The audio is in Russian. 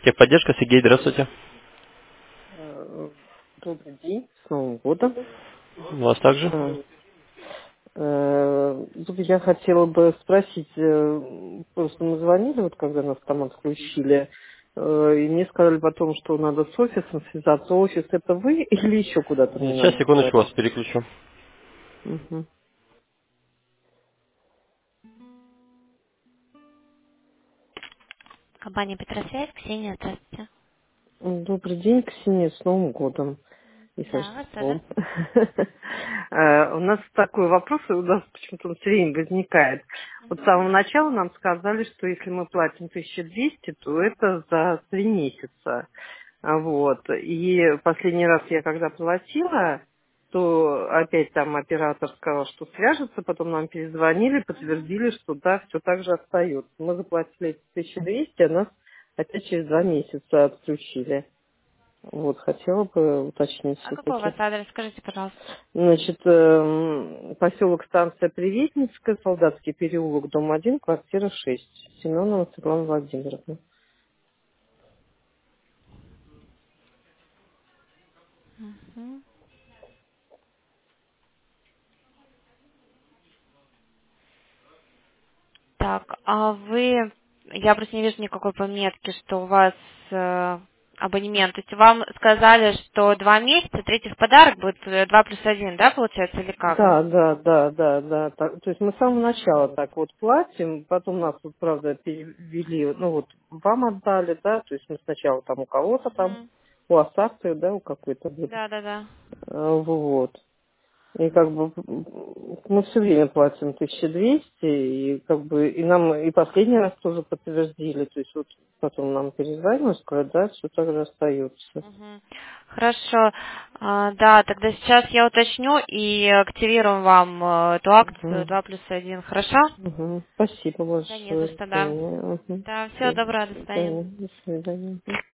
Техподдержка, Сергей, здравствуйте. Э, Добрый день, с Новым годом. Вас также? Тут я хотела бы спросить, просто мы звонили, вот когда нас там отключили, и мне сказали потом, что надо с офисом связаться. Офис это вы или еще куда-то мне Сейчас, надо секундочку, сказать? вас переключу. Мгм. Компания Петросвязь, Ксения, здравствуйте. Добрый день, Ксения, с Новым годом и с Да, вас тоже. Рождеством. У нас такой вопрос, и у нас почему-то он все время возникает. Вот с самого начала нам сказали, что если мы платим 1200, то это за 3 месяца. Вот. И последний раз я когда платила, то опять там оператор сказал, что свяжется, потом нам перезвонили, подтвердили, что да, все так же остается. Мы заплатили эти 1200, а нас опять через 2 месяца отключили. Вот, хотела бы уточнить А какой у вас все-таки. адрес? Скажите, пожалуйста. Значит, поселок станция Приветницкая, Солдатский переулок, дом 1, квартира 6. Семенова Светлана Владимировна. Мгм. Так, а вы... Я просто не вижу никакой пометки, что у вас абонемент. То есть вам сказали, что 2 месяца, третий в подарок будет 2+1, да, получается, или как? Да. То есть мы с самого начала так вот платим, потом нас вот, правда, перевели, ну вот вам отдали, да, то есть мы сначала там у кого-то там, Мгм. у Асакты, да, у какой-то были. Да. Вот. И как бы мы все время платим 1200, и как бы и нам и последний раз тоже подтвердили, то есть вот потом нам перезвонили, сказали, да, все так же остается. Мгм. Хорошо. Да, тогда сейчас я уточню и активируем вам эту акцию Мгм. 2+1. Хорошо? Мгм. Спасибо Да не за большое. что, да. Мгм. Да, всего Всё, доброго, до до свидания. свидания. До свидания.